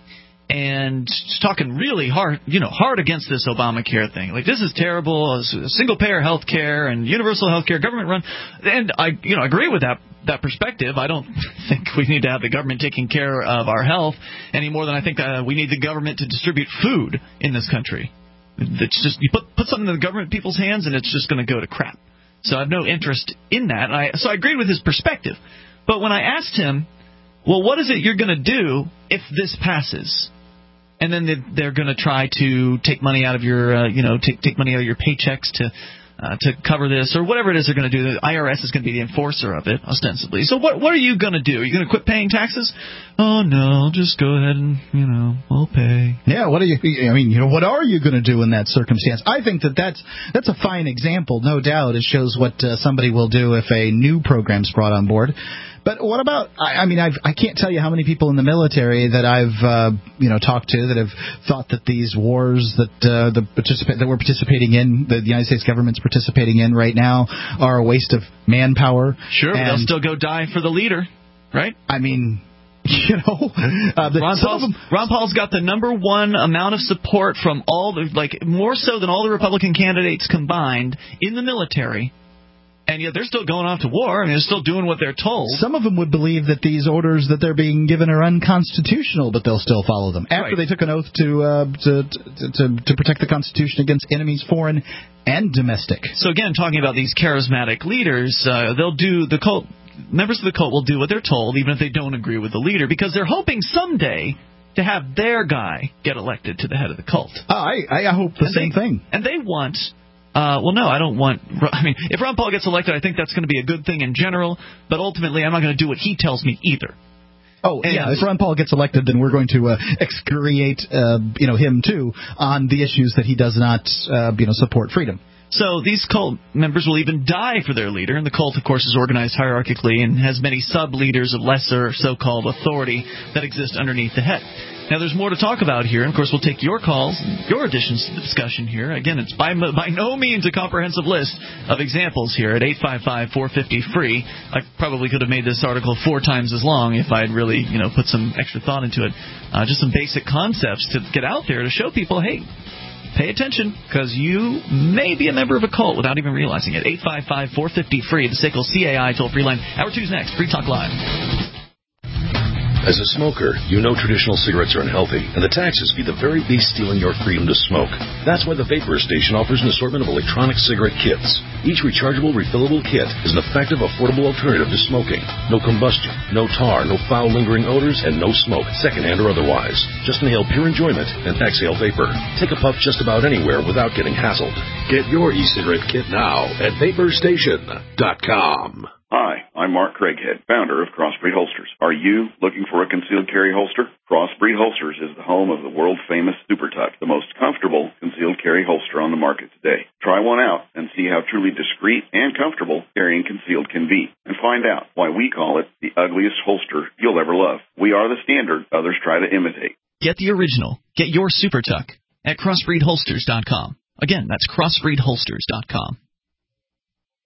and talking really hard, you know, hard against this Obamacare thing. Like, this is terrible, single-payer health care and universal health care, government-run. And I, you know, agree with that that perspective. I don't think we need to have the government taking care of our health any more than I think uh, we need the government to distribute food in this country. It's just, you put, put something in the government people's hands, and it's just going to go to crap. So I have no interest in that. And I, so I agreed with his perspective. But when I asked him, well, what is it you're going to do if this passes? And then they're going to try to take money out of your, uh, you know, take take money out of your paychecks to uh, to cover this, or whatever it is they're going to do. The I R S is going to be the enforcer of it, ostensibly. So what what are you going to do? Are you going to quit paying taxes? Oh no, just go ahead and, you know, we'll pay. Yeah, what are you? I mean, you know, what are you going to do in that circumstance? I think that that's that's a fine example, no doubt. It shows what uh, somebody will do if a new program's brought on board. But what about, I, I mean, I've, I can't tell you how many people in the military that I've, uh, you know, talked to that have thought that these wars that uh, the participate that we're participating in, the United States government's participating in right now, are a waste of manpower. Sure, but they'll still go die for the leader, right? I mean, you know, uh, the, Ron, Paul's, them, Ron Paul's got the number one amount of support from all the, like, more so than all the Republican candidates combined in the military. And yet they're still going off to war. I mean, they're still doing what they're told. Some of them would believe that these orders that they're being given are unconstitutional, but they'll still follow them. After right. they took an oath to, uh, to, to to to protect the Constitution against enemies, foreign and domestic. So again, talking about these charismatic leaders, uh, they'll do the cult. Members of the cult will do what they're told, even if they don't agree with the leader, because they're hoping someday to have their guy get elected to the head of the cult. Oh, I I hope the and same they, thing. And they want. Uh, well, no, I don't want – I mean, if Ron Paul gets elected, I think that's going to be a good thing in general, but ultimately I'm not going to do what he tells me either. Oh, and, yeah, if Ron Paul gets elected, then we're going to uh, excoriate uh, you know, him, too, on the issues that he does not uh, you know, support freedom. So these cult members will even die for their leader, and the cult, of course, is organized hierarchically and has many sub-leaders of lesser so-called authority that exist underneath the head. Now, there's more to talk about here, and of course, we'll take your calls, your additions to the discussion here. Again, it's by by no means a comprehensive list of examples here at eight five five, four five zero, free. I probably could have made this article four times as long if I had really, you know, put some extra thought into it. Uh, just some basic concepts to get out there to show people, hey, pay attention, because you may be a member of a cult without even realizing it. eight five five, four five zero, free, the S A C L C A I toll-free line. Hour two's next. Free Talk Live. As a smoker, you know traditional cigarettes are unhealthy, and the taxes be the very beast stealing your freedom to smoke. That's why the Vapor Station offers an assortment of electronic cigarette kits. Each rechargeable, refillable kit is an effective, affordable alternative to smoking. No combustion, no tar, no foul lingering odors, and no smoke, secondhand or otherwise. Just inhale pure enjoyment and exhale vapor. Take a puff just about anywhere without getting hassled. Get your e-cigarette kit now at vapor station dot com. Hi, I'm Mark Craighead, founder of Crossbreed Holsters. Are you looking for a concealed carry holster? Crossbreed Holsters is the home of the world-famous Super Tuck, the most comfortable concealed carry holster on the market today. Try one out and see how truly discreet and comfortable carrying concealed can be, and find out why we call it the ugliest holster you'll ever love. We are the standard others try to imitate. Get the original. Get your Super Tuck at crossbreed holsters dot com. Again, that's crossbreed holsters dot com.